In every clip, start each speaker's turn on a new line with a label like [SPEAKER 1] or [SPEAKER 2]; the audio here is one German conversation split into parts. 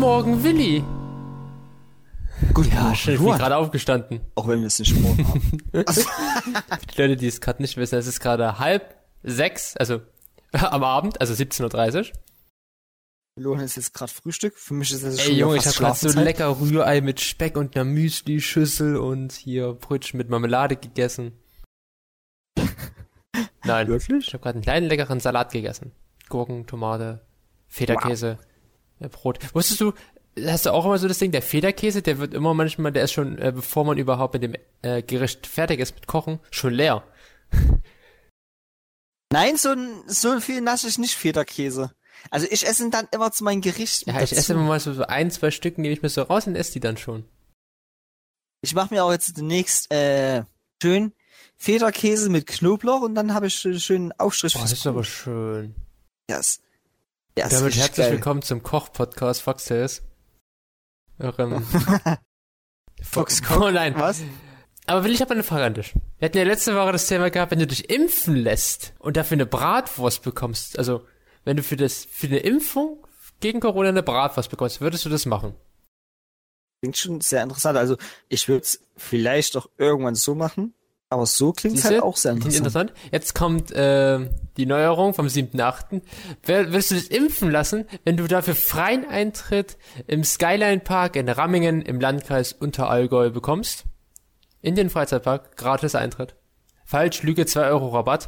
[SPEAKER 1] Morgen, Willi.
[SPEAKER 2] Guten Morgen.
[SPEAKER 1] Ich bin gerade aufgestanden.
[SPEAKER 2] Auch wenn wir es nicht morgen haben.
[SPEAKER 1] Für die Leute, die es gerade nicht wissen, es ist gerade 5:30, also am Abend, also 17:30 Uhr.
[SPEAKER 2] Lohn ist jetzt gerade Frühstück. Für mich ist das
[SPEAKER 1] Ey
[SPEAKER 2] schon
[SPEAKER 1] Junge, ich
[SPEAKER 2] fast
[SPEAKER 1] hab grad so
[SPEAKER 2] Schlafenszeit.
[SPEAKER 1] lecker Rührei mit Speck und einer Müsli-Schüssel und hier Brötchen mit Marmelade gegessen. Nein,
[SPEAKER 2] Wirklich?
[SPEAKER 1] ich habe gerade einen kleinen leckeren Salat gegessen. Gurken, Tomate, Federkäse, Brot. Wusstest du, hast du auch immer so das Ding, der Federkäse, der wird immer manchmal, der ist schon, bevor man überhaupt mit dem Gericht fertig ist mit Kochen, schon leer.
[SPEAKER 2] Nein, so viel nasse ich nicht Federkäse. Also ich esse ihn dann immer zu meinem Gericht mit
[SPEAKER 1] Ja, ich
[SPEAKER 2] dazu.
[SPEAKER 1] esse immer mal so 1, 2 Stücken, nehme ich mir so raus und esse die dann schon.
[SPEAKER 2] Ich mache mir auch jetzt demnächst schön Federkäse mit Knoblauch und dann habe ich schönen Aufstrich.
[SPEAKER 1] Oh, das ist aber schön.
[SPEAKER 2] Yes.
[SPEAKER 1] Damit herzlich willkommen zum Koch-Podcast Foxtails. Eurem
[SPEAKER 2] Foxcock.
[SPEAKER 1] Oh nein.
[SPEAKER 2] Was?
[SPEAKER 1] Aber Will, ich habe eine Frage an dich. Wir hatten ja letzte Woche das Thema gehabt, wenn du dich impfen lässt und dafür eine Bratwurst bekommst, also wenn du für eine Impfung gegen Corona eine Bratwurst bekommst, würdest du das machen?
[SPEAKER 2] Klingt schon sehr interessant. Also ich würde es vielleicht auch irgendwann so machen, aber so klingt es
[SPEAKER 1] Siehste?
[SPEAKER 2] halt auch sehr
[SPEAKER 1] Klingt
[SPEAKER 2] interessant.
[SPEAKER 1] Jetzt kommt die Neuerung vom 7.8. Willst du dich impfen lassen, wenn du dafür freien Eintritt im Skyline Park in Rammingen im Landkreis Unterallgäu bekommst? In den Freizeitpark, gratis Eintritt. Falsch, Lüge, 2 Euro Rabatt.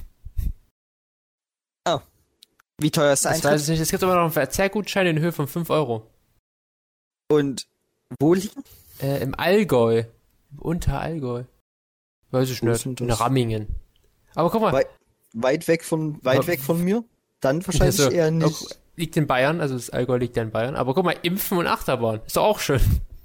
[SPEAKER 2] Oh. Wie teuer ist der
[SPEAKER 1] Das weiß
[SPEAKER 2] Eintritt?
[SPEAKER 1] ich nicht. Es gibt aber noch einen Verzehrgutschein in Höhe von 5 Euro.
[SPEAKER 2] Und wo liegen?
[SPEAKER 1] Im Allgäu. Im Unterallgäu. Weiß ich
[SPEAKER 2] Wo ist
[SPEAKER 1] nicht.
[SPEAKER 2] denn
[SPEAKER 1] In
[SPEAKER 2] das?
[SPEAKER 1] Rammingen. Aber guck mal.
[SPEAKER 2] Weit weg von mir? Dann wahrscheinlich
[SPEAKER 1] Also,
[SPEAKER 2] eher nicht.
[SPEAKER 1] liegt in Bayern, also das Allgäu liegt ja in Bayern. Aber guck mal, Impfen und Achterbahn. Ist doch auch schön.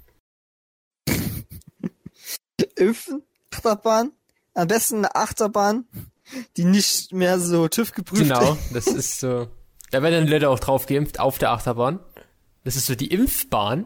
[SPEAKER 2] Impfen, Achterbahn, am besten eine Achterbahn, die nicht mehr so TÜV geprüft
[SPEAKER 1] Genau, das ist so. Da werden dann die Leute auch drauf geimpft auf der Achterbahn. Das ist so die Impfbahn.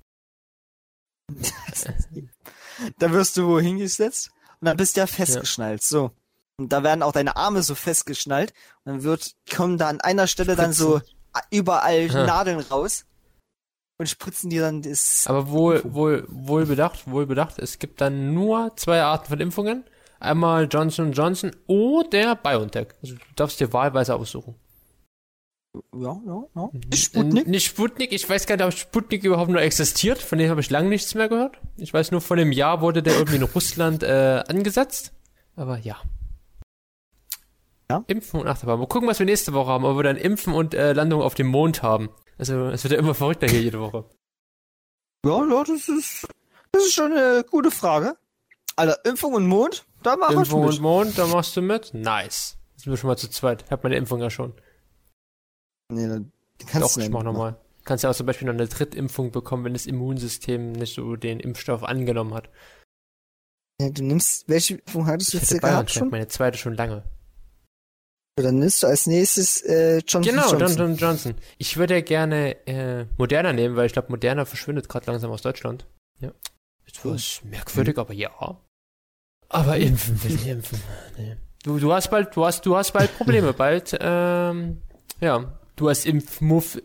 [SPEAKER 2] Da wirst du wo hingesetzt und dann bist du ja festgeschnallt. So. Und da werden auch deine Arme so festgeschnallt und dann kommen da an einer Stelle dann so überall Nadeln raus und spritzen dir dann das.
[SPEAKER 1] Aber wohl bedacht, es gibt dann nur 2 Arten von Impfungen. Einmal Johnson & Johnson oder BioNTech. Also du darfst dir wahlweise aussuchen.
[SPEAKER 2] Ja. Sputnik?
[SPEAKER 1] Nicht Sputnik, ich weiß gar nicht, ob Sputnik überhaupt noch existiert. Von dem habe ich lange nichts mehr gehört. Ich weiß nur, vor einem Jahr wurde der irgendwie in Russland angesetzt. Aber ja.
[SPEAKER 2] Ja.
[SPEAKER 1] Impfen und Achterbahn. Mal gucken, was wir nächste Woche haben, ob wir dann Impfen und Landung auf dem Mond haben. Also es wird ja immer verrückter hier jede Woche.
[SPEAKER 2] Ja, das ist schon eine gute Frage. Also Impfung und Mond, da mach ich
[SPEAKER 1] Impfung
[SPEAKER 2] mit.
[SPEAKER 1] und Mond, da machst du mit? Nice. Jetzt sind wir schon mal zu zweit. Ich hab meine Impfung ja schon.
[SPEAKER 2] Nee, dann kannst
[SPEAKER 1] Doch, ich mach nochmal. Kannst ja auch zum Beispiel noch eine Drittimpfung bekommen, wenn das Immunsystem nicht so den Impfstoff angenommen hat.
[SPEAKER 2] Ja, du nimmst, welche Impfung hattest du
[SPEAKER 1] Ich
[SPEAKER 2] jetzt
[SPEAKER 1] hatte
[SPEAKER 2] gehabt
[SPEAKER 1] BioNTech,
[SPEAKER 2] schon?
[SPEAKER 1] meine zweite schon lange.
[SPEAKER 2] Dann nimmst du als nächstes Johnson
[SPEAKER 1] Genau,
[SPEAKER 2] Johnson.
[SPEAKER 1] Johnson. Ich würde ja gerne Moderna nehmen, weil ich glaube, Moderna verschwindet gerade langsam aus Deutschland. Ja. Etwas merkwürdig, aber ja. Aber impfen will ich impfen. Nee. Du hast bald Probleme. Bald, ja. Du hast Impfmuffel.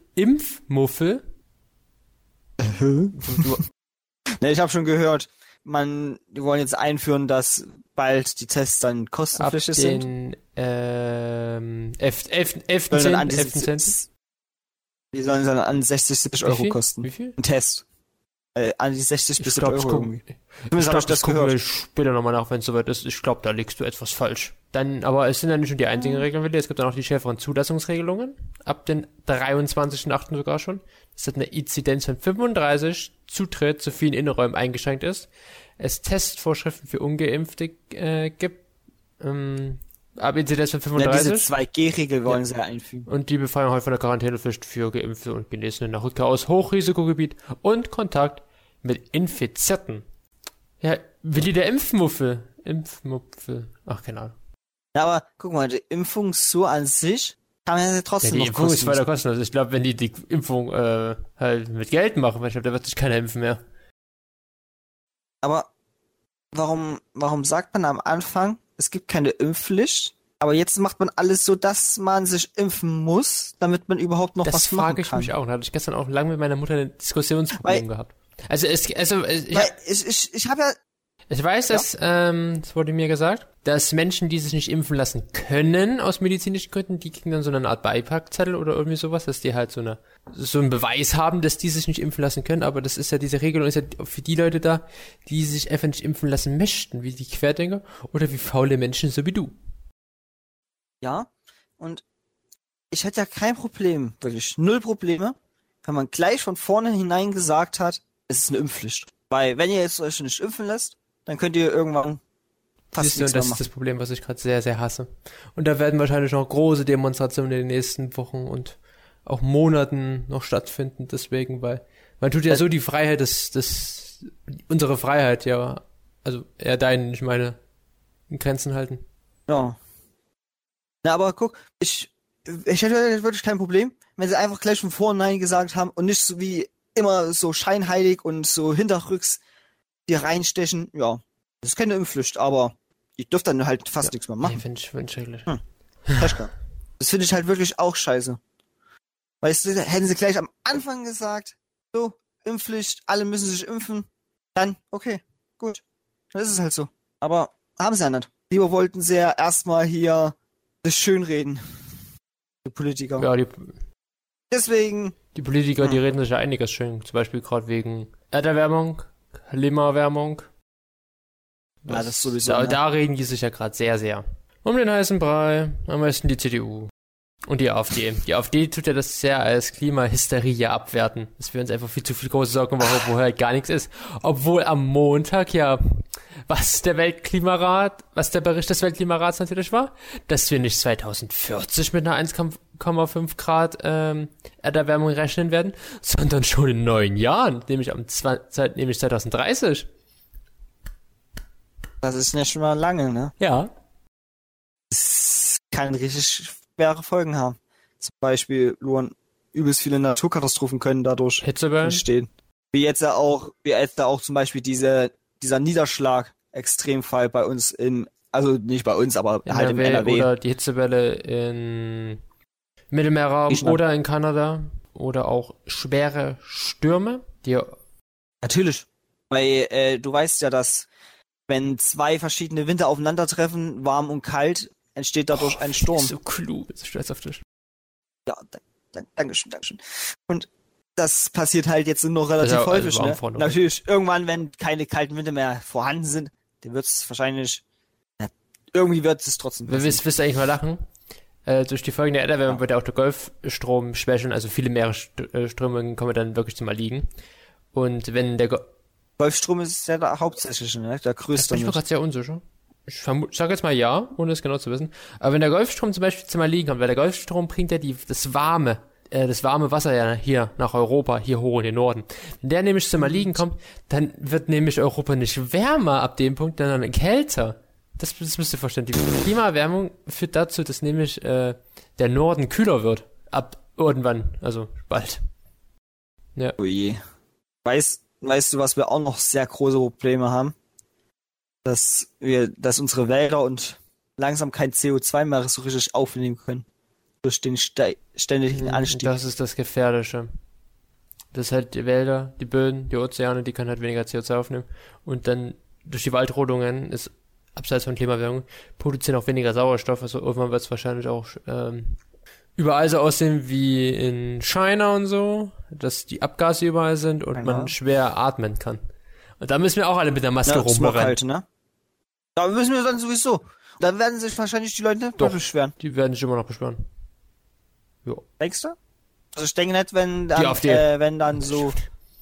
[SPEAKER 2] Ne, ich habe schon gehört, die wollen jetzt einführen, dass bald die Tests dann
[SPEAKER 1] Ab
[SPEAKER 2] kostenpflichtig sind.
[SPEAKER 1] den 11.
[SPEAKER 2] Sollen dann an
[SPEAKER 1] 11.
[SPEAKER 2] Die sollen dann an 60, 70 Euro kosten.
[SPEAKER 1] Wie viel?
[SPEAKER 2] Ein Test. An die 60 bis
[SPEAKER 1] Ich
[SPEAKER 2] 70
[SPEAKER 1] glaube,
[SPEAKER 2] Euro irgendwie.
[SPEAKER 1] ich
[SPEAKER 2] Zumindest habe
[SPEAKER 1] glaube,
[SPEAKER 2] ich das
[SPEAKER 1] das gucken wir
[SPEAKER 2] gehört.
[SPEAKER 1] später nochmal nach, wenn es soweit ist. Ich glaube, da liegst du etwas falsch. Dann, aber es sind ja nicht nur die einzigen Regeln, Willi. Es gibt dann auch die schärferen Zulassungsregelungen. Ab den 23.8. sogar schon. Es hat eine Inzidenz von 35, Zutritt zu vielen Innenräumen eingeschränkt ist. Es Testvorschriften für Ungeimpfte gibt. Ab Inzidenz von
[SPEAKER 2] Ja, diese
[SPEAKER 1] 35.
[SPEAKER 2] 2G-Regel wollen sie ja einfügen.
[SPEAKER 1] Und die Befreiung heute von der Quarantänepflicht für Geimpfte und Genesene nach Rückkehr aus Hochrisikogebiet und Kontakt mit Infizierten. Ja, Willi, der Impfmuffel. Ach, keine Ahnung.
[SPEAKER 2] Ja, aber guck mal, die Impfung so an sich kann man ja
[SPEAKER 1] Ja,
[SPEAKER 2] trotzdem
[SPEAKER 1] die
[SPEAKER 2] noch
[SPEAKER 1] Impfung ist
[SPEAKER 2] kostenlos.
[SPEAKER 1] weiter kostenlos. Ich glaube, wenn die Impfung halt mit Geld machen, weil ich glaube, da wird sich keiner impfen mehr.
[SPEAKER 2] Aber warum sagt man am Anfang, es gibt keine Impfpflicht, Aber jetzt macht man alles so, dass man sich impfen muss, damit man überhaupt noch was machen kann.
[SPEAKER 1] Das frage ich mich auch. Da hatte ich gestern auch lange mit meiner Mutter ein Diskussionsproblem gehabt. Ich
[SPEAKER 2] habe ja...
[SPEAKER 1] Ich weiß, dass, das wurde mir gesagt, dass Menschen, die sich nicht impfen lassen können, aus medizinischen Gründen, die kriegen dann so eine Art Beipackzettel oder irgendwie sowas, dass die halt so einen Beweis haben, dass die sich nicht impfen lassen können, aber das ist ja, diese Regelung ist ja für die Leute da, die sich einfach nicht impfen lassen möchten, wie die Querdenker oder wie faule Menschen, so wie du.
[SPEAKER 2] Ja, und ich hätte ja kein Problem, wirklich 0 Probleme, wenn man gleich von vorne hinein gesagt hat, es ist eine Impfpflicht. Weil, wenn ihr jetzt euch nicht impfen lässt, dann könnt ihr irgendwann fast nichts mehr machen.
[SPEAKER 1] Das ist das Problem, was ich gerade sehr, sehr hasse. Und da werden wahrscheinlich noch große Demonstrationen in den nächsten Wochen und auch Monaten noch stattfinden, deswegen, weil man tut ja so die Freiheit, unsere Freiheit, ja, also eher deinen, ich meine, in Grenzen halten.
[SPEAKER 2] Ja. Na, aber guck, ich hätte wirklich kein Problem, wenn sie einfach gleich von vornherein gesagt haben und nicht so wie immer so scheinheilig und so hinterrücks die reinstechen. Ja, das ist keine Impfpflicht, aber ich dürfte dann halt fast nichts mehr machen.
[SPEAKER 1] Nee, finde ich schrecklich.
[SPEAKER 2] Das finde ich halt wirklich auch scheiße. Weißt du, hätten sie gleich am Anfang gesagt, so, Impfpflicht, alle müssen sich impfen, dann, okay, gut. Dann ist es halt so. Aber haben sie ja nicht. Lieber wollten sie ja erstmal hier das schönreden. Die Politiker.
[SPEAKER 1] Ja,
[SPEAKER 2] deswegen.
[SPEAKER 1] Die Politiker, die reden sich ja einiges schön. Zum Beispiel gerade wegen Erderwärmung, Klimaerwärmung.
[SPEAKER 2] Ja, das sowieso.
[SPEAKER 1] Da reden die sich ja gerade sehr, sehr. Um den heißen Brei, am meisten die CDU. Und die AfD. Die AfD tut ja das sehr als Klimahysterie abwerten. Dass wir uns einfach viel zu viel große Sorgen machen, wo halt gar nichts ist. Obwohl am Montag ja, was der Bericht des Weltklimarats natürlich war, dass wir nicht 2040 mit einer 1,5 Grad Erderwärmung rechnen werden, sondern schon in 9 Jahren, nämlich 2030.
[SPEAKER 2] Das ist ja schon mal lange, ne?
[SPEAKER 1] Ja.
[SPEAKER 2] Das kann richtig schwere Folgen haben. Zum Beispiel, Luan, übelst viele Naturkatastrophen können dadurch entstehen. Wie jetzt da auch zum Beispiel dieser Niederschlag, Extremfall bei uns also nicht bei uns, aber halt im NRW.
[SPEAKER 1] Oder die Hitzewelle in Mittelmeerraum oder in Kanada. Oder auch schwere Stürme.
[SPEAKER 2] Natürlich. Weil du weißt ja, dass wenn 2 verschiedene Winter aufeinandertreffen, warm und kalt, entsteht dadurch ein Sturm.
[SPEAKER 1] So klug, ich bin stolz auf dich.
[SPEAKER 2] Ja, Dankeschön. Und das passiert halt jetzt nur noch relativ häufig. Ne? Natürlich, irgendwann, wenn keine kalten Winter mehr vorhanden sind, dann wird es wahrscheinlich, irgendwie wird es trotzdem passieren.
[SPEAKER 1] Willst du eigentlich mal lachen? Durch die Folgen der Erderwärmung wird ja auch der Golfstrom schwächeln, also viele Meeresströmungen kommen dann wirklich zum Erliegen. Und wenn der
[SPEAKER 2] Golfstrom ist ja der hauptsächliche, ne? Der größte.
[SPEAKER 1] Das bin ich mir gerade sehr unsicher. Ich sag jetzt mal ja, ohne es genau zu wissen. Aber wenn der Golfstrom zum Beispiel zum Erliegen kommt, weil der Golfstrom bringt ja das warme Wasser ja hier nach Europa, hier hoch in den Norden. Wenn der nämlich zum Erliegen kommt, dann wird nämlich Europa nicht wärmer ab dem Punkt, sondern kälter. Das müsst ihr verstehen. Die Klimaerwärmung führt dazu, dass nämlich der Norden kühler wird. Ab irgendwann, also bald. Ja.
[SPEAKER 2] Ui. Weißt du, was wir auch noch sehr große Probleme haben? Dass unsere Wälder und langsam kein CO2 mehr so richtig aufnehmen können. Durch den ständigen Anstieg.
[SPEAKER 1] Das ist das Gefährliche. Das halt die Wälder, die Böden, die Ozeane, die können halt weniger CO2 aufnehmen. Und dann durch die Waldrodungen ist, abseits von Klimaerwärmung, produzieren auch weniger Sauerstoff. Also irgendwann wird es wahrscheinlich auch überall so aussehen wie in China und so, dass die Abgase überall sind und man schwer atmen kann. Und da müssen wir auch alle mit der Maske rumrennen.
[SPEAKER 2] Halt, ne? Da müssen wir dann sowieso. Da werden sich wahrscheinlich die Leute doch beschweren.
[SPEAKER 1] Die werden sich immer noch beschweren. Jo.
[SPEAKER 2] Denkst du? Also ich denke nicht, wenn dann so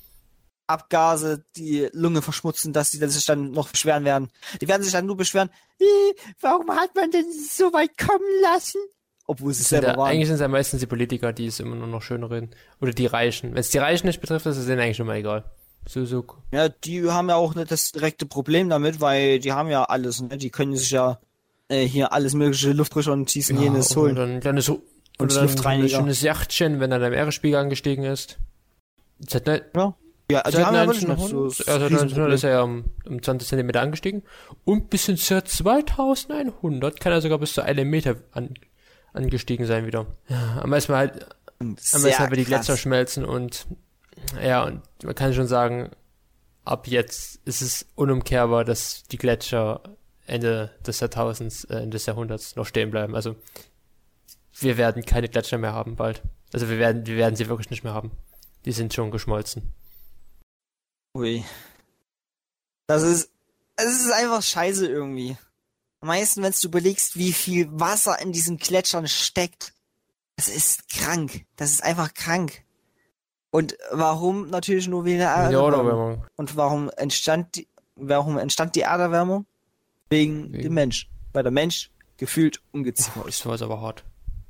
[SPEAKER 2] Abgase die Lunge verschmutzen, dass die dann sich dann noch beschweren werden. Die werden sich dann nur beschweren, warum hat man denn so weit kommen lassen? Obwohl sie es selber waren.
[SPEAKER 1] Eigentlich sind es ja meistens die Politiker, die es immer nur noch schön reden. Oder die Reichen. Wenn es die Reichen nicht betrifft, ist es denen eigentlich immer egal. So.
[SPEAKER 2] Ja, die haben ja auch nicht das direkte Problem damit, weil die haben ja alles, ne? Die können sich ja hier alles mögliche Luftfrischer und dies und jenes holen.
[SPEAKER 1] Und dann ist
[SPEAKER 2] und Luftreiniger.
[SPEAKER 1] Ein schönes Yachtchen, wenn dann der Meeresspiegel angestiegen ist.
[SPEAKER 2] Ja. Ja, die
[SPEAKER 1] Seit
[SPEAKER 2] haben ja wirklich
[SPEAKER 1] 1900,
[SPEAKER 2] nicht so
[SPEAKER 1] also
[SPEAKER 2] das
[SPEAKER 1] 1900 ist er ja um 20 Zentimeter angestiegen. Und bis ins Jahr 2100 kann er sogar bis zu 1 Meter angestiegen sein wieder. Ja, am besten halt, weil die Gletscher schmelzen und man kann schon sagen, ab jetzt ist es unumkehrbar, dass die Gletscher Ende des Jahrtausends, des Jahrhunderts noch stehen bleiben. Also wir werden keine Gletscher mehr haben bald. Also wir werden sie wirklich nicht mehr haben. Die sind schon geschmolzen.
[SPEAKER 2] Ui. Es ist einfach scheiße irgendwie. Am meisten, wenn du überlegst, wie viel Wasser in diesen Gletschern steckt. Das ist krank. Das ist einfach krank. Und warum natürlich nur wegen der Erderwärmung? Und warum entstand die Erderwärmung? Wegen dem Mensch. Weil der Mensch gefühlt umgezogen ist.
[SPEAKER 1] Das war aber hart.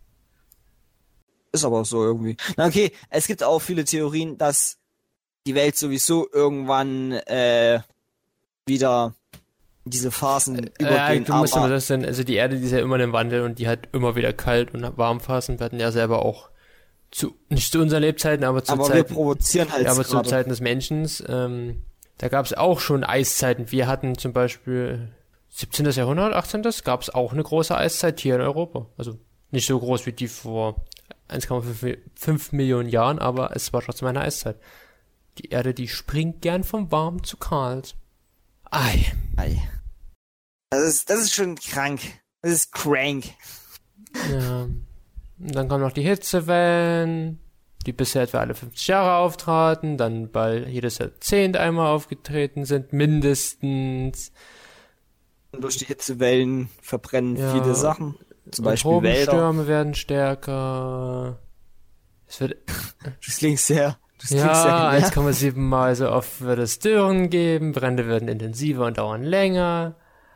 [SPEAKER 2] Ist aber auch so irgendwie. Na okay, es gibt auch viele Theorien, dass die Welt sowieso irgendwann wieder diese Phasen übergehen.
[SPEAKER 1] Du musst aber das denn, also die Erde, die ist ja immer im Wandel und die hat immer wieder kalt und warm Phasen. Wir hatten ja selber auch nicht zu unseren Lebzeiten, aber zu Zeiten.
[SPEAKER 2] Wir provozieren halt
[SPEAKER 1] aber zu Zeiten des Menschen. Da gab es auch schon Eiszeiten. Wir hatten zum Beispiel 17. Jahrhundert, 18. gab es auch eine große Eiszeit hier in Europa. Also nicht so groß wie die vor 1,5 Millionen Jahren, aber es war trotzdem eine Eiszeit. Die Erde, die springt gern vom Warm zu kalt. Ei.
[SPEAKER 2] Das ist schon krank. Das ist crank.
[SPEAKER 1] Ja. Und dann kommen noch die Hitzewellen, die bisher etwa alle 50 Jahre auftraten, dann bald jedes Jahrzehnt einmal aufgetreten sind, mindestens.
[SPEAKER 2] Und durch die Hitzewellen verbrennen viele Sachen. Zum Beispiel Wälder.
[SPEAKER 1] Stürme werden stärker.
[SPEAKER 2] Das klingt sehr...
[SPEAKER 1] 1,7 Mal so oft wird es Dürren geben, Brände werden intensiver und dauern länger.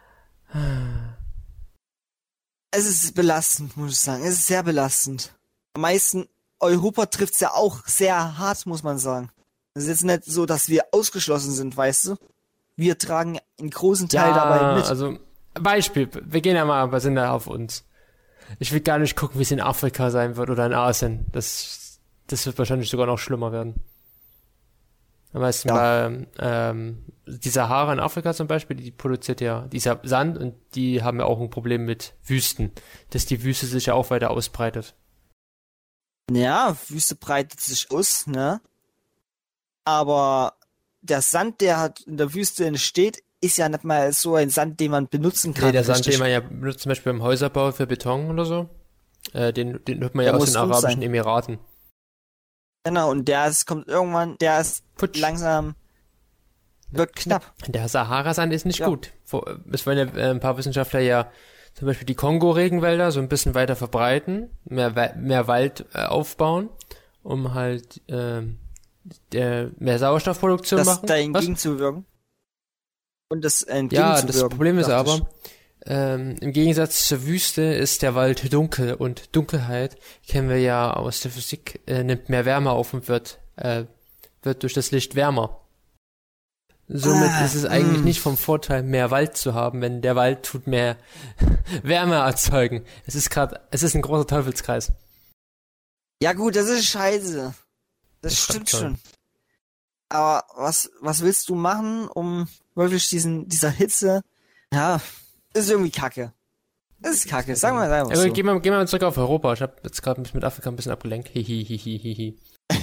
[SPEAKER 2] Es ist belastend, muss ich sagen. Es ist sehr belastend. Am meisten, Europa trifft es ja auch sehr hart, muss man sagen. Es ist jetzt nicht so, dass wir ausgeschlossen sind, weißt du? Wir tragen einen großen Teil dabei mit.
[SPEAKER 1] Also, Beispiel, wir gehen ja mal, sind da auf uns. Ich will gar nicht gucken, wie es in Afrika sein wird oder in Asien. Das wird wahrscheinlich sogar noch schlimmer werden. Am meisten bei die Sahara in Afrika zum Beispiel, die produziert ja dieser Sand und die haben ja auch ein Problem mit Wüsten, dass die Wüste sich ja auch weiter ausbreitet.
[SPEAKER 2] Ja, Wüste breitet sich aus, ne? Aber der Sand, der halt in der Wüste entsteht, ist ja nicht mal so ein Sand, den man benutzen kann.
[SPEAKER 1] Nee, der Sand, den man ja benutzt, zum Beispiel beim Häuserbau für Beton oder so, den hört man ja aus den Arabischen Emiraten.
[SPEAKER 2] Genau, und der ist langsam, wird knapp.
[SPEAKER 1] Der Sahara-Sand ist nicht gut. Es wollen ja ein paar Wissenschaftler ja zum Beispiel die Kongo-Regenwälder so ein bisschen weiter verbreiten, mehr Wald aufbauen, um halt mehr Sauerstoffproduktion machen.
[SPEAKER 2] Da entgegenzuwirken. Und das
[SPEAKER 1] entgegenzuwirken. Ja, das Problem ist aber, im Gegensatz zur Wüste ist der Wald dunkel und Dunkelheit, kennen wir ja aus der Physik, nimmt mehr Wärme auf und wird durch das Licht wärmer. Somit ist es eigentlich nicht vom Vorteil, mehr Wald zu haben, wenn der Wald tut mehr Wärme erzeugen. Es ist ein großer Teufelskreis.
[SPEAKER 2] Ja gut, das ist scheiße. Das stimmt schon. Aber was willst du machen, um wirklich dieser Hitze, ist irgendwie kacke. Das ist kacke, sagen wir einfach so.
[SPEAKER 1] Gehen wir mal zurück auf Europa. Ich habe jetzt gerade mit Afrika ein bisschen abgelenkt. Hihihihihi.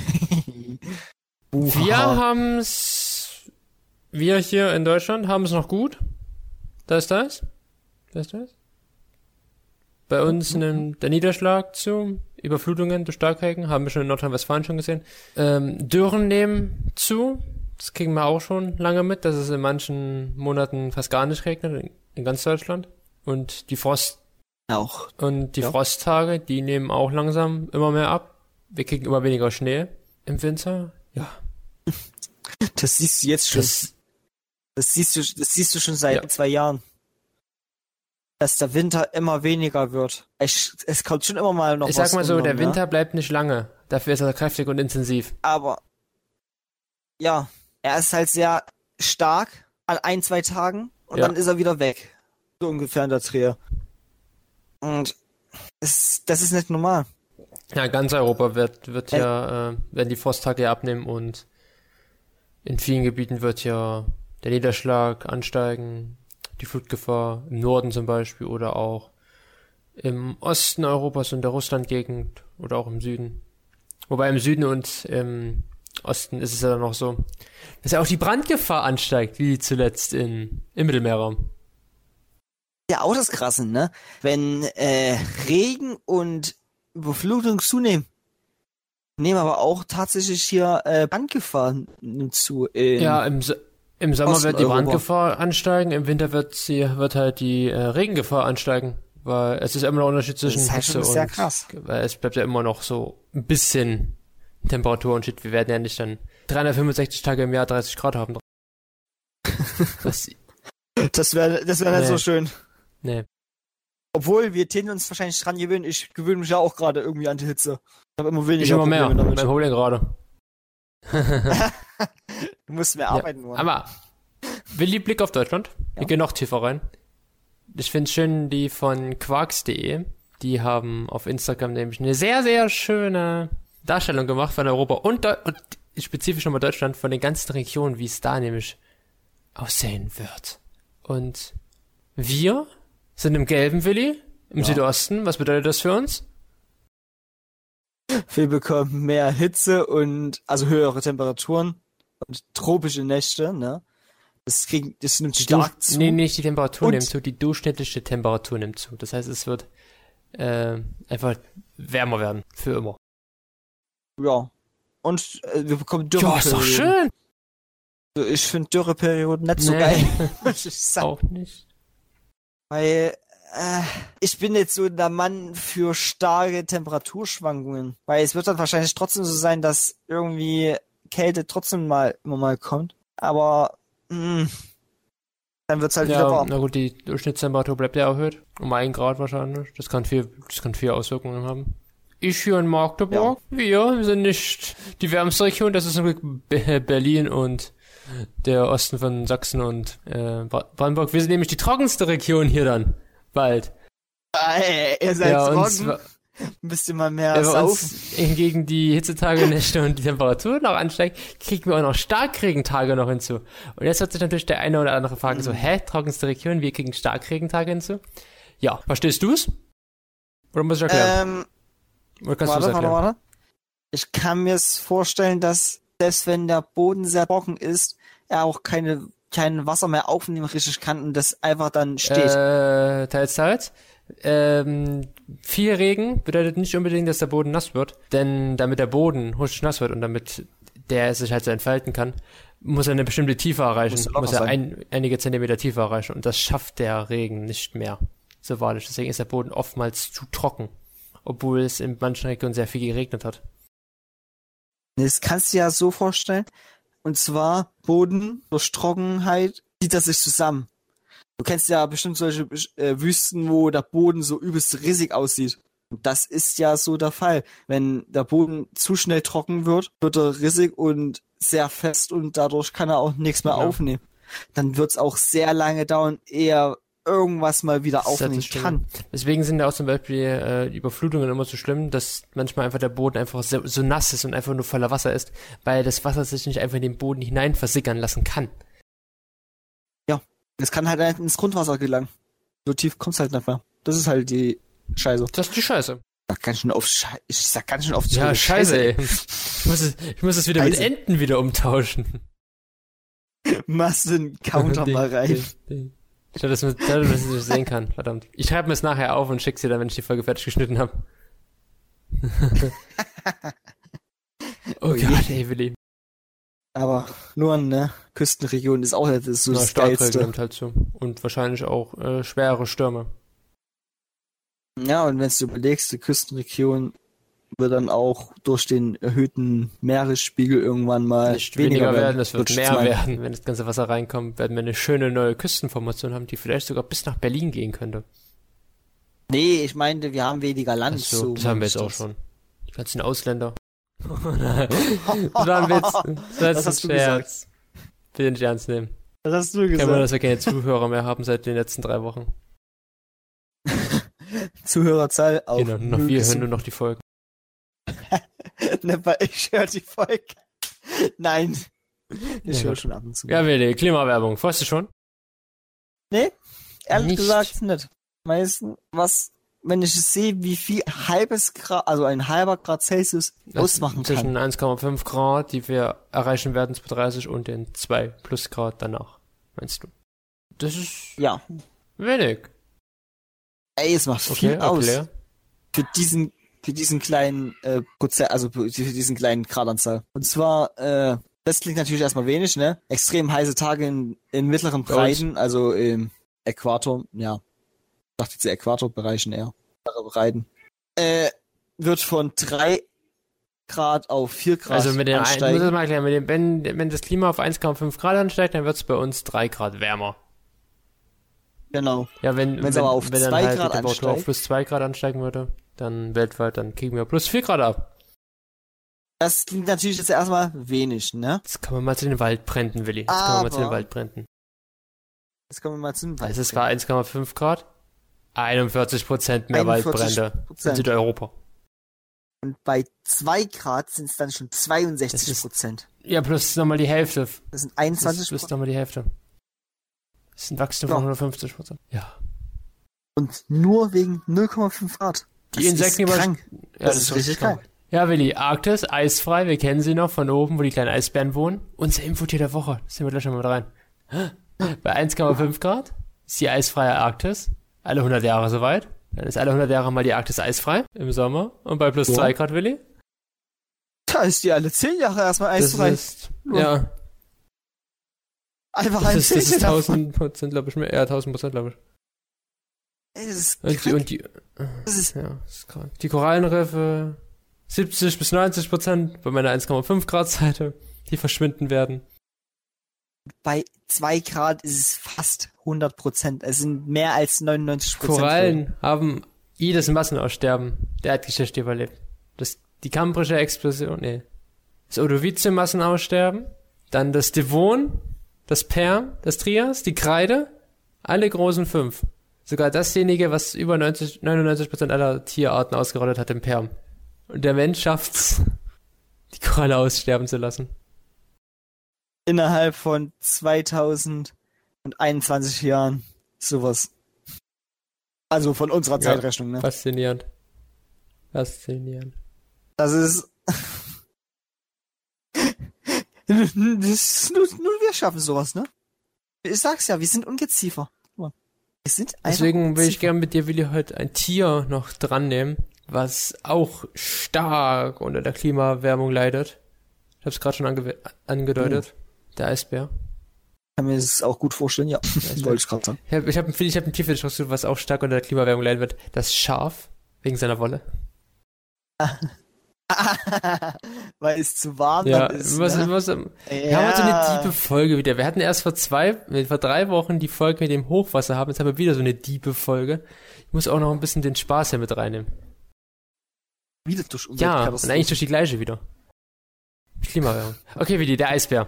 [SPEAKER 1] Wir hier in Deutschland haben es noch gut. Da ist das. Bei uns nimmt der Niederschlag zu. Überflutungen durch Starkregen, haben wir schon in Nordrhein-Westfalen schon gesehen. Dürren nehmen zu. Das kriegen wir auch schon lange mit, dass es in manchen Monaten fast gar nicht regnet, in ganz Deutschland. Und die Frosttage, die nehmen auch langsam immer mehr ab. Wir kriegen immer weniger Schnee im Winter. Ja.
[SPEAKER 2] Das siehst du jetzt schon. Das siehst du schon seit 2 Jahren. Dass der Winter immer weniger wird. Es kommt schon immer mal noch was.
[SPEAKER 1] Ich sag mal so, der Winter bleibt nicht lange. Dafür ist er kräftig und intensiv.
[SPEAKER 2] Aber, ja, er ist halt sehr stark an 1-2 Tagen und dann ist er wieder weg. So ungefähr in der Dreh. Und das ist nicht normal.
[SPEAKER 1] Ja, ganz Europa werden die Frosttage abnehmen und In vielen Gebieten wird ja der Niederschlag ansteigen, die Flutgefahr im Norden zum Beispiel oder auch im Osten Europas und der Russlandgegend oder auch im Süden. Wobei im Süden und im Osten ist es ja dann noch so, dass ja auch die Brandgefahr ansteigt, wie zuletzt im Mittelmeerraum.
[SPEAKER 2] Ja, auch das Krasse, ne? Wenn Regen und Überflutung zunehmen, nehmen aber auch tatsächlich hier Brandgefahr nimmt zu.
[SPEAKER 1] Ja, im Sommer
[SPEAKER 2] Osten
[SPEAKER 1] wird die
[SPEAKER 2] Europa.
[SPEAKER 1] Brandgefahr ansteigen, im Winter wird halt die Regengefahr ansteigen, weil es ist immer noch ein Unterschied zwischen
[SPEAKER 2] Das ist halt
[SPEAKER 1] Hitze
[SPEAKER 2] schon sehr
[SPEAKER 1] und,
[SPEAKER 2] krass.
[SPEAKER 1] weil es bleibt ja immer noch so ein bisschen Temperaturunterschied. Wir werden ja nicht dann 365 Tage im Jahr 30 Grad haben. Das,
[SPEAKER 2] Das wäre nicht
[SPEAKER 1] Nee.
[SPEAKER 2] so schön.
[SPEAKER 1] nee.
[SPEAKER 2] Obwohl, wir täten uns wahrscheinlich dran gewöhnen. Ich gewöhne mich ja auch gerade irgendwie an die Hitze. Ich habe immer
[SPEAKER 1] Ich
[SPEAKER 2] weniger
[SPEAKER 1] immer mehr.
[SPEAKER 2] Probleme
[SPEAKER 1] Beim
[SPEAKER 2] damit.
[SPEAKER 1] Problem gerade.
[SPEAKER 2] Du musst mehr arbeiten wollen.
[SPEAKER 1] Aber Willi, Blick auf Deutschland. Wir gehen noch tiefer rein. Ich finde schön, die von quarks.de, die haben auf Instagram nämlich eine sehr, sehr schöne Darstellung gemacht von Europa und spezifisch nochmal Deutschland, von den ganzen Regionen, wie es da nämlich aussehen wird. Und wir sind im gelben, Willi, im Südosten. Was bedeutet das für uns?
[SPEAKER 2] Wir bekommen mehr Hitze und also höhere Temperaturen und tropische Nächte, ne? Das nimmt stark zu.
[SPEAKER 1] Nee, nicht die Temperatur
[SPEAKER 2] Und-
[SPEAKER 1] nimmt zu, die durchschnittliche Temperatur nimmt zu. Das heißt, es wird einfach wärmer werden. Für immer.
[SPEAKER 2] Ja. Und wir bekommen
[SPEAKER 1] Ja, ist doch schön.
[SPEAKER 2] Ich finde Dürreperioden nicht so
[SPEAKER 1] Nee.
[SPEAKER 2] geil. muss ich sagen.
[SPEAKER 1] Auch nicht.
[SPEAKER 2] Weil ich bin jetzt so der Mann für starke Temperaturschwankungen. Weil es wird dann wahrscheinlich trotzdem so sein, dass irgendwie Kälte trotzdem immer mal kommt. Aber dann wird's halt wieder
[SPEAKER 1] Ja,
[SPEAKER 2] warm.
[SPEAKER 1] na gut, die Durchschnittstemperatur bleibt ja erhöht. Um 1 Grad wahrscheinlich. Das kann viel Auswirkungen haben. Ich hier in Magdeburg, wir sind nicht die wärmste Region, das ist zum Glück Berlin und der Osten von Sachsen und Brandenburg. Wir sind nämlich die trockenste Region hier dann. Bald.
[SPEAKER 2] Ihr seid
[SPEAKER 1] Ja, und
[SPEAKER 2] trocken.
[SPEAKER 1] zwar-
[SPEAKER 2] Müsst ihr mal mehr
[SPEAKER 1] Wenn bei
[SPEAKER 2] saufen.
[SPEAKER 1] uns hingegen die Hitzetage, Nächte und die Temperatur noch ansteigt, kriegen wir auch noch Starkregentage noch hinzu. Und jetzt wird sich natürlich der eine oder andere fragen so, trockenste Region, wir kriegen Starkregentage hinzu? Ja, verstehst du's? Oder muss ich erklären? Oder kannst du es erklären?
[SPEAKER 2] Warte. Ich kann mir vorstellen, dass selbst wenn der Boden sehr trocken ist, er auch kein Wasser mehr aufnehmen richtig kann und das einfach dann steht.
[SPEAKER 1] Teils. Viel Regen bedeutet nicht unbedingt, dass der Boden nass wird, denn damit der Boden huschig nass wird und damit der sich halt so entfalten kann, muss er eine bestimmte Tiefe erreichen,
[SPEAKER 2] Muss locker
[SPEAKER 1] muss er
[SPEAKER 2] sein.
[SPEAKER 1] einige Zentimeter Tiefe erreichen und das schafft der Regen nicht mehr, so wahrlich. Deswegen ist der Boden oftmals zu trocken, obwohl es in manchen Regionen sehr viel geregnet hat.
[SPEAKER 2] Das kannst du dir ja so vorstellen. Und zwar Boden durch Trockenheit zieht er sich zusammen. Du kennst ja bestimmt solche Wüsten, wo der Boden so übelst riesig aussieht. Und das ist ja so der Fall. Wenn der Boden zu schnell trocken wird, wird er rissig und sehr fest und dadurch kann er auch nichts mehr
[SPEAKER 1] Ja.
[SPEAKER 2] aufnehmen. Dann wird es auch sehr lange dauern, ehe er irgendwas mal wieder aufnehmen
[SPEAKER 1] Das stimmt.
[SPEAKER 2] kann.
[SPEAKER 1] Deswegen sind ja auch zum Beispiel die Überflutungen immer so schlimm, dass manchmal einfach der Boden einfach so nass ist und einfach nur voller Wasser ist, weil das Wasser sich nicht einfach in den Boden hinein versickern lassen kann.
[SPEAKER 2] Es kann halt ins Grundwasser gelangen. So tief kommt's halt nicht mehr. Das ist halt die Scheiße.
[SPEAKER 1] Das ist die Scheiße.
[SPEAKER 2] Ich sag ganz schön oft
[SPEAKER 1] Ja, Scheiße, ey. Ich muss es wieder mit
[SPEAKER 2] Scheiße.
[SPEAKER 1] Enten wieder umtauschen.
[SPEAKER 2] Machst den Counter mal rein.
[SPEAKER 1] Ich dass man das nicht sehen kann, verdammt. Ich schreibe mir es nachher auf und schick's dir dann, wenn ich die Folge fertig geschnitten habe. Oh
[SPEAKER 2] je.
[SPEAKER 1] Gott, ey, Willi.
[SPEAKER 2] Aber nur eine Küstenregion ist auch nicht so
[SPEAKER 1] Ja,
[SPEAKER 2] das
[SPEAKER 1] Starkregen
[SPEAKER 2] Geilste.
[SPEAKER 1] nimmt halt zu. Und wahrscheinlich auch schwere Stürme.
[SPEAKER 2] Ja, und wenn du überlegst, die Küstenregion wird dann auch durch den erhöhten Meeresspiegel irgendwann mal
[SPEAKER 1] Nicht weniger werden, es wird
[SPEAKER 2] Würdest du
[SPEAKER 1] mehr
[SPEAKER 2] meinen?
[SPEAKER 1] werden. Wenn das ganze Wasser reinkommt, werden wir eine schöne neue Küstenformation haben, die vielleicht sogar bis nach Berlin gehen könnte.
[SPEAKER 2] Nee, ich meinte, wir haben weniger Land.
[SPEAKER 1] Also, das haben wir jetzt
[SPEAKER 2] meine
[SPEAKER 1] auch
[SPEAKER 2] ich
[SPEAKER 1] schon. Die ganzen Ausländer. Das war ein Witz. Das war jetzt
[SPEAKER 2] Was
[SPEAKER 1] ein
[SPEAKER 2] hast du
[SPEAKER 1] Scherz. Bitte nicht ernst nehmen.
[SPEAKER 2] das. Was hast du
[SPEAKER 1] Kein Wunder,
[SPEAKER 2] gesagt?
[SPEAKER 1] dass wir keine Zuhörer mehr haben seit den letzten 3 Wochen.
[SPEAKER 2] Zuhörerzahl auf.
[SPEAKER 1] Genau, nur noch wir hören nur noch die Folgen.
[SPEAKER 2] Ne, weil ich höre die Folge. Nein, Ich
[SPEAKER 1] Ja,
[SPEAKER 2] höre
[SPEAKER 1] gut.
[SPEAKER 2] schon ab und zu.
[SPEAKER 1] Ja, Willi, Klimawerbung. Weißt du schon?
[SPEAKER 2] Nee, ehrlich
[SPEAKER 1] Nicht.
[SPEAKER 2] gesagt nicht. Meistens, wenn ich es sehe, wie viel halbes Grad, also ein halber Grad Celsius ausmachen
[SPEAKER 1] Zwischen
[SPEAKER 2] kann.
[SPEAKER 1] 1,5 Grad, die wir erreichen werden 2030 und den 2 plus Grad danach. Meinst du? Das ist
[SPEAKER 2] Ja.
[SPEAKER 1] wenig.
[SPEAKER 2] Ey, es macht viel
[SPEAKER 1] Okay,
[SPEAKER 2] aus.
[SPEAKER 1] erklär.
[SPEAKER 2] Für diesen kleinen Prozent, also für diesen kleinen Gradanzahl. Und zwar, das klingt natürlich erstmal wenig, ne? Extrem heiße Tage in mittleren
[SPEAKER 1] Bei uns.
[SPEAKER 2] Breiten, also im Äquator, ja. Ich dachte jetzt Äquatorbereichen eher. Mittlere Breiten. Wird von 3 Grad auf 4 Grad
[SPEAKER 1] Also mit dem, ich muss das
[SPEAKER 2] ansteigen.
[SPEAKER 1] mal erklären, wenn das Klima auf 1,5 Grad ansteigt, dann wird es bei uns 3 Grad wärmer.
[SPEAKER 2] Genau.
[SPEAKER 1] Ja, wenn
[SPEAKER 2] Wenn's aber auf
[SPEAKER 1] wenn dann
[SPEAKER 2] 2
[SPEAKER 1] halt die
[SPEAKER 2] Grad
[SPEAKER 1] Temperatur auf
[SPEAKER 2] ansteigt.
[SPEAKER 1] plus 2 Grad ansteigen würde, dann weltweit, dann kriegen wir plus 4 Grad ab.
[SPEAKER 2] Das klingt natürlich jetzt erstmal wenig, ne?
[SPEAKER 1] Das kann man mal zu den Waldbränden, Willi. Das kann man mal zu den
[SPEAKER 2] Aber-
[SPEAKER 1] Waldbränden.
[SPEAKER 2] Jetzt kommen wir mal zum
[SPEAKER 1] Also es war 1,5 Grad, 41% mehr
[SPEAKER 2] 41%.
[SPEAKER 1] Waldbrände in Südeuropa.
[SPEAKER 2] Und bei 2 Grad sind es dann schon 62%.
[SPEAKER 1] Ja, plus nochmal die Hälfte.
[SPEAKER 2] Das sind
[SPEAKER 1] Das
[SPEAKER 2] 21%.
[SPEAKER 1] ist nochmal die Hälfte. Das ist ein Wachstum
[SPEAKER 2] Ja.
[SPEAKER 1] von 150%. Ja.
[SPEAKER 2] Und nur wegen 0,5 Grad.
[SPEAKER 1] Die Insekten
[SPEAKER 2] ist krank.
[SPEAKER 1] Ja,
[SPEAKER 2] Das ist richtig
[SPEAKER 1] krank.
[SPEAKER 2] krank.
[SPEAKER 1] Ja, Willi, Arktis, eisfrei, wir kennen sie noch von oben, wo die kleinen Eisbären wohnen. Unser Infotier der Woche, das sehen wir gleich schon mal rein. Bei 1,5 Grad ist die eisfreie Arktis, alle 100 Jahre soweit. Dann ist alle 100 Jahre mal die Arktis eisfrei im Sommer. Und bei plus
[SPEAKER 2] Ja.
[SPEAKER 1] 2 Grad, Willi?
[SPEAKER 2] Da ist die alle 10 Jahre erstmal
[SPEAKER 1] Das
[SPEAKER 2] eisfrei.
[SPEAKER 1] ist, ja,
[SPEAKER 2] Einfach
[SPEAKER 1] das
[SPEAKER 2] ein
[SPEAKER 1] ist
[SPEAKER 2] 10 davon.
[SPEAKER 1] 1000%, glaube ich, mehr, eher 1000%, glaube ich.
[SPEAKER 2] Ey, das ist
[SPEAKER 1] Und die,
[SPEAKER 2] krank.
[SPEAKER 1] und die,
[SPEAKER 2] Das ist
[SPEAKER 1] ja, das ist krank. Die Korallenriffe, 70-90% bei meiner 1,5 Grad Seite, die verschwinden werden.
[SPEAKER 2] bei 2 Grad ist es fast 100%. Es sind mehr als 99%.
[SPEAKER 1] Korallen haben jedes Massenaussterben der Erdgeschichte überlebt. Die Kambrische Explosion, das Ordovizium-Massenaussterben, dann das Devon, das Perm, das Trias, die Kreide, alle großen 5. Sogar dasjenige, was über 99% aller Tierarten ausgerottet hat, im Perm. Und der Mensch schafft's, die Koralle aussterben zu lassen.
[SPEAKER 2] Innerhalb von 2021 Jahren. Sowas. Also von unserer
[SPEAKER 1] Ja.
[SPEAKER 2] Zeitrechnung, ne?
[SPEAKER 1] Faszinierend. Faszinierend.
[SPEAKER 2] Das ist... nur wir schaffen sowas, ne? Ich sag's ja, wir sind Ungeziefer. Wir sind einfach
[SPEAKER 1] Deswegen will ich
[SPEAKER 2] Ungeziefer.
[SPEAKER 1] gerne mit dir, Willi, heute ein Tier noch dran nehmen, was auch stark unter der Klimaerwärmung leidet. Ich habe es gerade schon angedeutet. Der Eisbär.
[SPEAKER 2] Kann mir das auch gut vorstellen, ja. Wollte ich gerade sagen.
[SPEAKER 1] Ich hab ein Tier für dich rausgesucht, was auch stark unter der Klimaerwärmung leiden wird. Das Schaf, wegen seiner Wolle.
[SPEAKER 2] Weil es zu warm
[SPEAKER 1] Ja,
[SPEAKER 2] dann ist.
[SPEAKER 1] wir
[SPEAKER 2] Ne?
[SPEAKER 1] haben halt so eine diebe Folge wieder. Wir hatten erst vor 3 Wochen die Folge mit dem Hochwasser haben. Jetzt haben wir wieder so eine diebe Folge. Ich muss auch noch ein bisschen den Spaß hier mit reinnehmen.
[SPEAKER 2] Wieder durch
[SPEAKER 1] Ja, und
[SPEAKER 2] Umweltkatastrophen.
[SPEAKER 1] eigentlich durch die gleiche wieder. Klimaerwärmung. Okay, Willi, der Eisbär.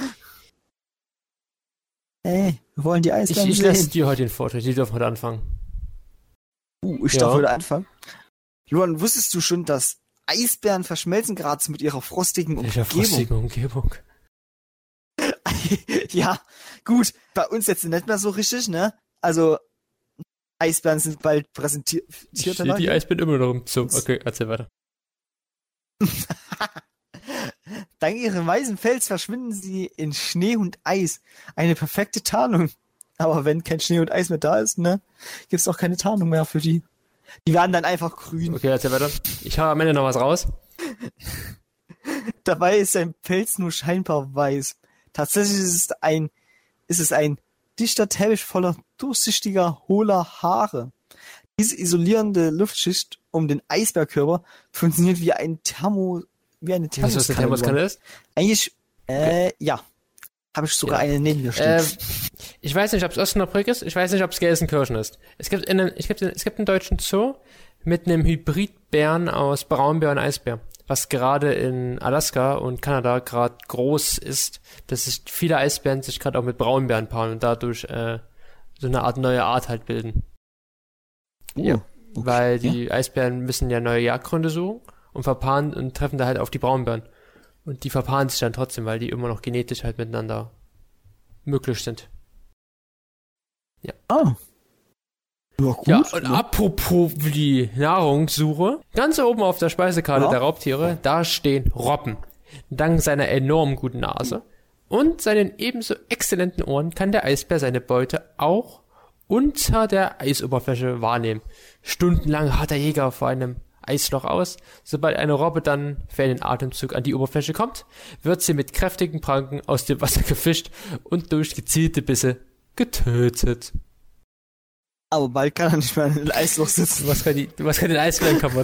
[SPEAKER 2] Ey, wir wollen die Eisbären
[SPEAKER 1] Ich
[SPEAKER 2] sehen.
[SPEAKER 1] lasse dir heute den Vortritt. Die dürfen heute anfangen.
[SPEAKER 2] Ich
[SPEAKER 1] Ja.
[SPEAKER 2] darf heute anfangen. Johann, wusstest du schon, dass Eisbären verschmelzen gerade mit ihrer frostigen
[SPEAKER 1] Welcher
[SPEAKER 2] Umgebung?
[SPEAKER 1] frostige Umgebung.
[SPEAKER 2] Ja, gut. Bei uns jetzt nicht mehr so richtig, ne? Also, Eisbären sind bald
[SPEAKER 1] Ich
[SPEAKER 2] präsentiert.
[SPEAKER 1] stehe die Eisbären immer noch im Zoo. Okay, erzähl weiter.
[SPEAKER 2] Dank ihrem weißen Pelz verschwinden sie in Schnee und Eis. Eine perfekte Tarnung. Aber wenn kein Schnee und Eis mehr da ist, ne, gibt's auch keine Tarnung mehr für die. Die werden dann einfach grün.
[SPEAKER 1] Okay, erzähl weiter. Ich hau am Ende noch was raus.
[SPEAKER 2] Dabei ist sein Pelz nur scheinbar weiß. Tatsächlich ist es ein dichter Teppich voller durchsichtiger, hohler Haare. Diese isolierende Luftschicht um den Eisbergkörper funktioniert wie eine
[SPEAKER 1] Weißt du, was eine
[SPEAKER 2] Thermoskanne.
[SPEAKER 1] Thermoskanne ist?
[SPEAKER 2] Eigentlich, ja. Habe ich sogar
[SPEAKER 1] Ja.
[SPEAKER 2] eine neben mir stehen.
[SPEAKER 1] Ich weiß nicht, ob es Osnabrück ist. Ich weiß nicht, ob es Gelsenkirchen ist. Es gibt einen deutschen Zoo mit einem Hybridbären aus Braunbär und Eisbär, was gerade in Alaska und Kanada gerade groß ist, dass sich viele Eisbären sich gerade auch mit Braunbären paaren und dadurch so eine Art neue Art halt bilden. Ja.
[SPEAKER 2] Okay.
[SPEAKER 1] Weil die Eisbären müssen ja neue Jagdgründe suchen und verpaaren und treffen da halt auf die Braunbären. Und die verpaaren sich dann trotzdem, weil die immer noch genetisch halt miteinander möglich sind. Ja.
[SPEAKER 2] Ah. Ja, gut.
[SPEAKER 1] Ja, und apropos die Nahrungssuche, ganz oben auf der Speisekarte der Raubtiere, da stehen Robben. Dank seiner enorm guten Nase und seinen ebenso exzellenten Ohren kann der Eisbär seine Beute auch unter der Eisoberfläche wahrnehmen. Stundenlang harrt der Jäger vor einem Eisloch aus. Sobald eine Robbe dann für einen Atemzug an die Oberfläche kommt, wird sie mit kräftigen Pranken aus dem Wasser gefischt und durch gezielte Bisse getötet.
[SPEAKER 2] Aber bald kann er nicht mehr in einem Eisloch sitzen.
[SPEAKER 1] Du machst den Eisbären kaputt.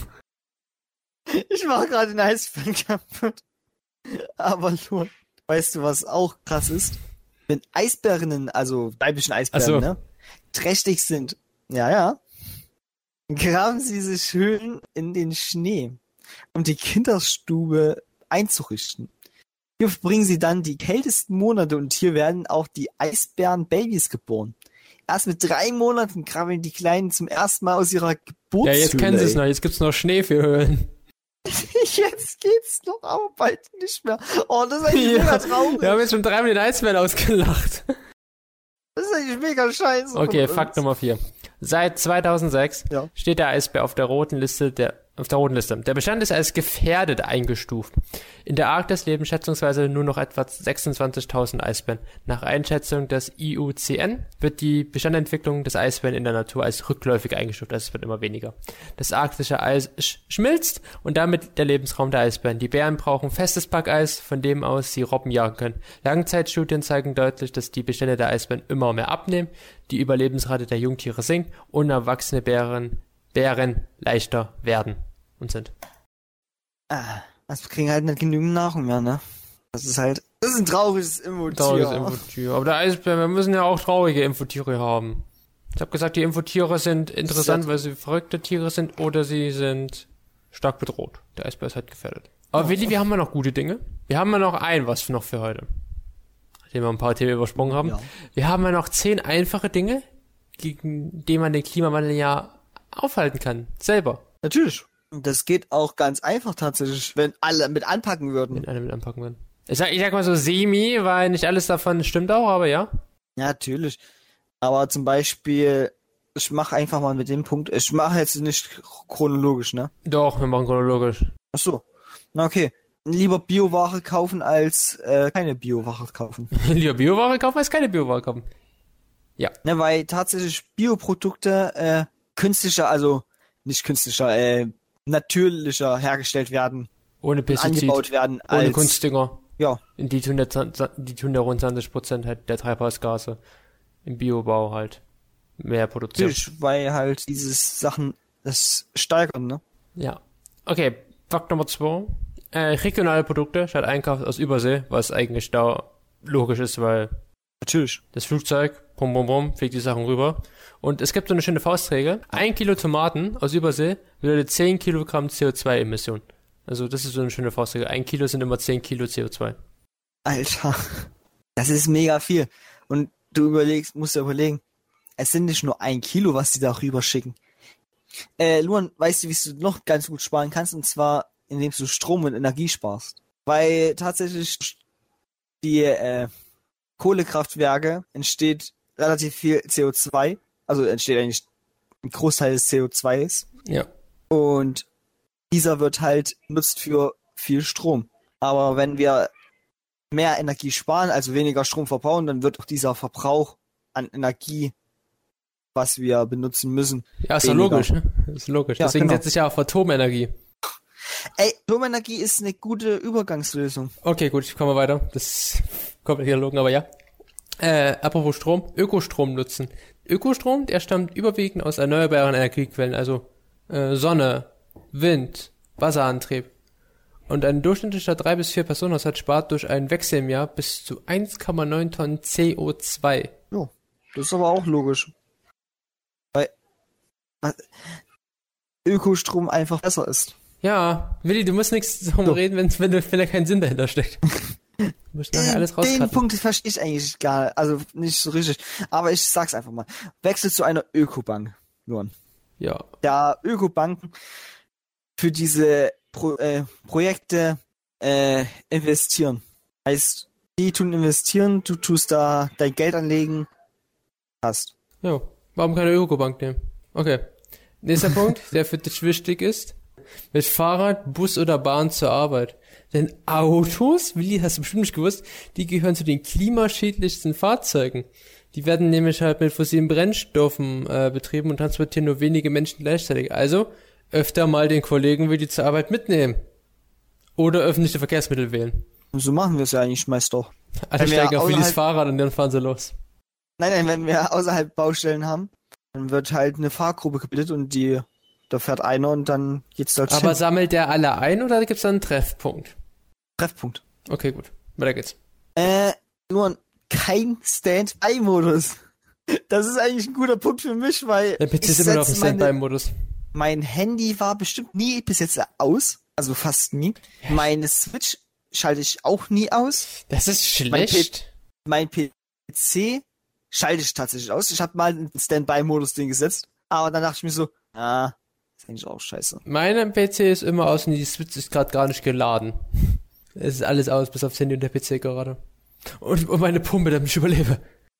[SPEAKER 2] Ich mache gerade den Eisbären kaputt. Aber nur, weißt du, was auch krass ist? Wenn Eisbärinnen, also weiblichen Eisbären, ne, trächtig sind, ja, graben sie sich Höhlen in den Schnee, um die Kinderstube einzurichten. Hier verbringen sie dann die kältesten Monate und hier werden auch die Eisbären-Babys geboren. Erst mit 3 Monaten krabbeln die Kleinen zum ersten Mal aus ihrer Geburtshöhle.
[SPEAKER 1] Ja, jetzt kennen sie es noch, jetzt gibt's noch Schnee für Höhlen.
[SPEAKER 2] Jetzt geht's noch, aber bald nicht mehr. Oh, das ist eigentlich mega traurig.
[SPEAKER 1] Wir haben jetzt schon 3 Mal den Eisbären ausgelacht.
[SPEAKER 2] Das ist eigentlich mega scheiße.
[SPEAKER 1] Okay, Fakt Nummer 4. Seit 2006 steht der Eisbär auf der roten Liste. Der Bestand ist als gefährdet eingestuft. In der Arktis leben schätzungsweise nur noch etwa 26.000 Eisbären. Nach Einschätzung des IUCN wird die Bestandentwicklung des Eisbären in der Natur als rückläufig eingestuft, also es wird immer weniger. Das arktische Eis schmilzt und damit der Lebensraum der Eisbären. Die Bären brauchen festes Packeis, von dem aus sie Robben jagen können. Langzeitstudien zeigen deutlich, dass die Bestände der Eisbären immer mehr abnehmen, die Überlebensrate der Jungtiere sinkt und erwachsene Bären leichter werden und sind.
[SPEAKER 2] Also wir kriegen halt nicht genügend Nahrung mehr, ne? Das ist ein trauriges Infotier.
[SPEAKER 1] Aber der Eisbär, wir müssen ja auch traurige Infotiere haben. Ich habe gesagt, die Infotiere sind interessant, weil sie verrückte Tiere sind oder sie sind stark bedroht. Der Eisbär ist halt gefährdet. Aber Willi, wir haben ja noch gute Dinge. Wir haben ja noch was noch für heute. Nachdem wir ein paar Themen übersprungen haben. Ja. Wir haben ja noch 10 einfache Dinge, gegen die man den Klimawandel ja aufhalten kann. Selber.
[SPEAKER 2] Natürlich. Das geht auch ganz einfach tatsächlich, wenn alle mit anpacken würden.
[SPEAKER 1] Wenn alle mit anpacken würden. Ich sag mal so semi, weil nicht alles davon stimmt auch, aber ja.
[SPEAKER 2] Ja, natürlich. Aber zum Beispiel, ich mache einfach mal mit dem Punkt, ich mache jetzt nicht chronologisch, ne?
[SPEAKER 1] Doch, wir machen chronologisch.
[SPEAKER 2] Ach so. Na okay. Lieber Bioware kaufen als keine Bioware kaufen.
[SPEAKER 1] Lieber Bioware kaufen als keine Bioware kaufen. Ja.
[SPEAKER 2] Ne, weil tatsächlich Bioprodukte natürlicher hergestellt werden.
[SPEAKER 1] Ohne Pestizid.
[SPEAKER 2] Angebaut werden.
[SPEAKER 1] Ohne Kunstdünger.
[SPEAKER 2] Ja.
[SPEAKER 1] Die tun ja rund 20% halt der Treibhausgase im Biobau halt mehr produzieren.
[SPEAKER 2] Natürlich, weil halt diese Sachen das steigern, ne?
[SPEAKER 1] Ja. Okay, Fakt Nummer 2. Regionale Produkte statt Einkauf aus Übersee, was eigentlich da logisch ist, weil
[SPEAKER 2] natürlich
[SPEAKER 1] das Flugzeug, fliegt die Sachen rüber. Und es gibt so eine schöne Faustregel. 1 Kilo Tomaten aus Übersee bedeutet 10 Kilogramm CO2-Emission. Also das ist so eine schöne Faustregel. 1 Kilo sind immer 10 Kilo CO2.
[SPEAKER 2] Alter, das ist mega viel. Und du musst dir überlegen, es sind nicht nur 1 Kilo, was die da rüber schicken. Luan, weißt du, wie du noch ganz gut sparen kannst? Und zwar, indem du Strom und Energie sparst. Weil tatsächlich die Kohlekraftwerke entsteht relativ viel CO2. Also entsteht eigentlich ein Großteil des CO2s.
[SPEAKER 1] Ja.
[SPEAKER 2] Und dieser wird halt genutzt für viel Strom. Aber wenn wir mehr Energie sparen, also weniger Strom verbrauchen, dann wird auch dieser Verbrauch an Energie, was wir benutzen müssen,
[SPEAKER 1] ja, ist doch logisch, ne? Ist logisch. Ja, deswegen setze ich ja auf Atomenergie.
[SPEAKER 2] Ey, Atomenergie ist eine gute Übergangslösung.
[SPEAKER 1] Okay, gut, ich komme weiter. Das kommt nicht logisch, aber ja. Apropos Strom, Ökostrom nutzen. Ökostrom, der stammt überwiegend aus erneuerbaren Energiequellen, also Sonne, Wind, Wasserantrieb. Und ein durchschnittlicher 3 bis 4 Personenhaushalt spart durch einen Wechsel im Jahr bis zu 1,9 Tonnen CO2.
[SPEAKER 2] Jo, das ist aber auch logisch. Weil Ökostrom einfach besser ist.
[SPEAKER 1] Ja, Willi, du musst nichts drum reden, wenn da kein Sinn dahinter steckt. Du musst nachher alles rauscutten.
[SPEAKER 2] Den Punkt verstehe ich eigentlich gar nicht, also nicht so richtig. Aber ich sag's einfach mal. Wechsel zu einer Ökobank, Luan.
[SPEAKER 1] Ja.
[SPEAKER 2] Da Ökobanken für diese Projekte investieren. Heißt, die tun investieren, du tust da dein Geld anlegen, hast.
[SPEAKER 1] Ja, warum keine Ökobank nehmen? Okay. Nächster Punkt, der für dich wichtig ist. Mit Fahrrad, Bus oder Bahn zur Arbeit. Denn Autos, Willi, hast du bestimmt nicht gewusst, die gehören zu den klimaschädlichsten Fahrzeugen. Die werden nämlich halt mit fossilen Brennstoffen betrieben und transportieren nur wenige Menschen gleichzeitig. Also öfter mal den Kollegen Willi zur Arbeit mitnehmen. Oder öffentliche Verkehrsmittel wählen.
[SPEAKER 2] So machen wir es ja eigentlich meist doch.
[SPEAKER 1] Alle steigen auf Willis Fahrrad und dann fahren sie los.
[SPEAKER 2] Nein, wenn wir außerhalb Baustellen haben, dann wird halt eine Fahrgruppe gebildet und da fährt einer und dann geht's dort
[SPEAKER 1] Aber sammelt der alle ein oder gibt's da einen Treffpunkt?
[SPEAKER 2] Treffpunkt.
[SPEAKER 1] Okay, gut. Weiter geht's.
[SPEAKER 2] Nur kein Stand-by-Modus. Das ist eigentlich ein guter Punkt für mich, weil
[SPEAKER 1] der PC ist immer noch im Stand-by-Modus.
[SPEAKER 2] Mein Handy war bestimmt nie bis jetzt aus. Also fast nie. Meine Switch schalte ich auch nie aus.
[SPEAKER 1] Das ist schlecht.
[SPEAKER 2] Mein PC schalte ich tatsächlich aus. Ich habe mal ein Standby-Modus-Ding gesetzt. Aber dann dachte ich mir so, ist eigentlich auch scheiße.
[SPEAKER 1] Mein PC ist immer aus und die Switch ist gerade gar nicht geladen. Es ist alles aus, bis aufs Handy und der PC gerade. Und meine Pumpe, damit ich überlebe.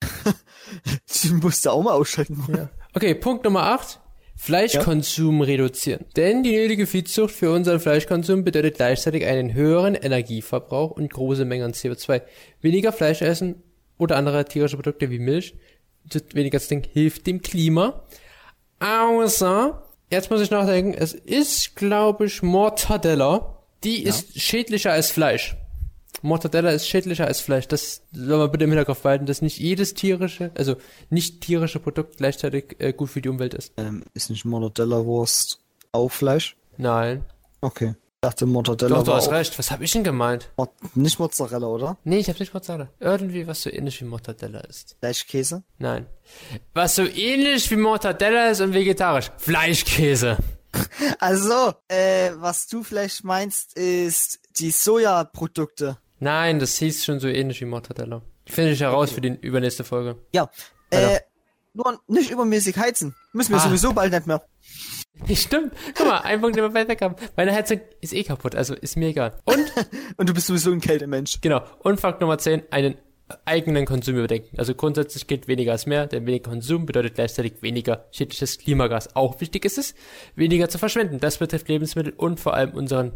[SPEAKER 2] Die musst du auch mal ausschalten.
[SPEAKER 1] Ja. Okay, Punkt Nummer 8. Fleischkonsum reduzieren. Denn die nötige Viehzucht für unseren Fleischkonsum bedeutet gleichzeitig einen höheren Energieverbrauch und große Mengen an CO2. Weniger Fleisch essen oder andere tierische Produkte wie Milch, weniger zu denken, hilft dem Klima. Außer, jetzt muss ich nachdenken, es ist, glaube ich, Mortadella. Die ist schädlicher als Fleisch. Mortadella ist schädlicher als Fleisch. Das soll man bitte im Hinterkopf behalten, dass nicht jedes tierische, also nicht tierische Produkt gleichzeitig gut für die Umwelt ist.
[SPEAKER 2] Ist nicht Mortadella-Wurst auch Fleisch?
[SPEAKER 1] Nein.
[SPEAKER 2] Okay. Ich dachte Mortadella
[SPEAKER 1] Doch, du hast recht. Was habe ich denn gemeint?
[SPEAKER 2] Nicht Mozzarella, oder?
[SPEAKER 1] Nee, ich habe nicht Mozzarella. Irgendwie was so ähnlich wie Mortadella ist.
[SPEAKER 2] Fleischkäse?
[SPEAKER 1] Nein. Was so ähnlich wie Mortadella ist und vegetarisch. Fleischkäse.
[SPEAKER 2] Also, was du vielleicht meinst, ist die Sojaprodukte.
[SPEAKER 1] Nein, das hieß schon so ähnlich wie Mortadella. Finde ich heraus für die übernächste Folge.
[SPEAKER 2] Ja. Nur nicht übermäßig heizen. Müssen wir sowieso bald nicht mehr.
[SPEAKER 1] Stimmt. Guck mal, ein Punkt, den wir weit weg haben. Meine Heizung ist eh kaputt, also ist mir egal. Und?
[SPEAKER 2] Und du bist sowieso ein Kältemensch.
[SPEAKER 1] Genau. Und Fakt Nummer 10, einen eigenen Konsum überdenken. Also grundsätzlich gilt weniger als mehr, denn weniger Konsum bedeutet gleichzeitig weniger schädliches Klimagas. Auch wichtig ist es, weniger zu verschwenden. Das betrifft Lebensmittel und vor allem unseren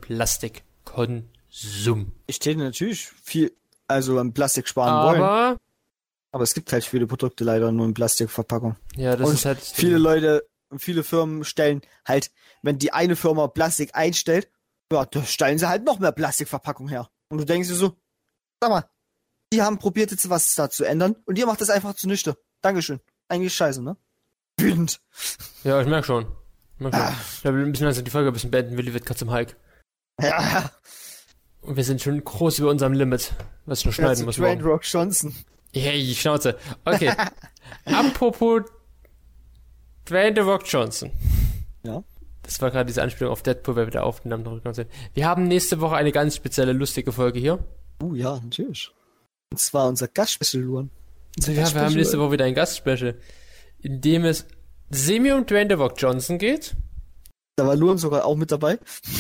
[SPEAKER 1] Plastikkonsum.
[SPEAKER 2] Ich täte natürlich viel, also an Plastik sparen wollen. Aber es gibt halt viele Produkte leider nur in Plastikverpackung.
[SPEAKER 1] Ja, das
[SPEAKER 2] und
[SPEAKER 1] ist halt...
[SPEAKER 2] viele Leute und viele Firmen stellen halt, wenn die eine Firma Plastik einstellt, ja, da stellen sie halt noch mehr Plastikverpackung her. Und du denkst dir so, sag mal, die haben probiert jetzt was da zu ändern und ihr macht das einfach zunichte. Dankeschön. Eigentlich scheiße, ne? Wütend.
[SPEAKER 1] Ja, ich merk schon. Wir müssen also die Folge ein bisschen beenden, Willi wird gerade zum Hulk.
[SPEAKER 2] Ja.
[SPEAKER 1] Und wir sind schon groß über unserem Limit, was ich noch schneiden muss.
[SPEAKER 2] Dwayne Rock Johnson.
[SPEAKER 1] Hey, Schnauze. Okay. Apropos Dwayne The Rock Johnson.
[SPEAKER 2] Ja.
[SPEAKER 1] Das war gerade diese Anspielung auf Deadpool, weil wir da aufgenommen haben. Wir haben nächste Woche eine ganz spezielle, lustige Folge hier.
[SPEAKER 2] Ja, natürlich. Und zwar unser Gastspecial, Luan.
[SPEAKER 1] Ja, wir haben nächste Woche wieder ein Gastspecial, in dem es semi um Dwayne The Rock Johnson geht.
[SPEAKER 2] Da war Luan sogar auch mit dabei.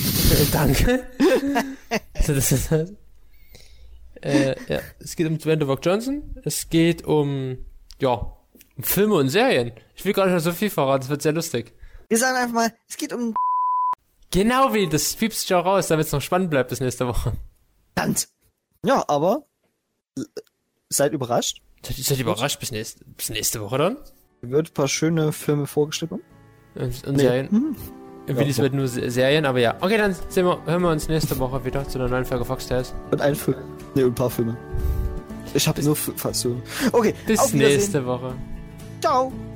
[SPEAKER 1] Danke. Ja, es geht um Dwayne The Rock Johnson. Es geht um Filme und Serien. Ich will gar nicht mehr so viel verraten, das wird sehr lustig.
[SPEAKER 2] Wir sagen einfach mal, es geht um...
[SPEAKER 1] Genau wie, das piepst schon raus, damit es noch spannend bleibt bis nächste Woche.
[SPEAKER 2] Verdammt. Ja, aber seid überrascht.
[SPEAKER 1] Seid überrascht bis nächste Woche dann?
[SPEAKER 2] Wird ein paar schöne Filme vorgestellt.
[SPEAKER 1] Und Serien. Willis wird nur Serien, aber ja. Okay, dann hören wir uns nächste Woche wieder zu einer neuen Folge Foxtales.
[SPEAKER 2] Und ein Film. Ne, und ein paar Filme. Ich habe nur Fassungen. Okay,
[SPEAKER 1] bis nächste Woche.
[SPEAKER 2] Ciao.